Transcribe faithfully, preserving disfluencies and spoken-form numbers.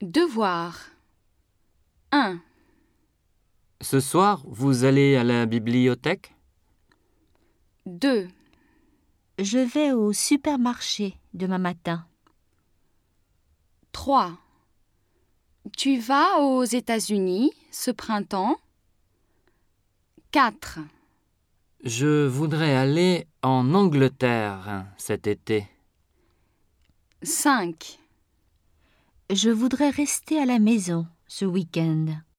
Devoir. un. Ce soir, vous allez à la bibliothèque? deux. Je vais au supermarché demain matin. trois. Tu vas aux États-Unis ce printemps? quatre. Je voudrais aller en Angleterre cet été. cinq. Je voudrais rester à la maison ce week-end.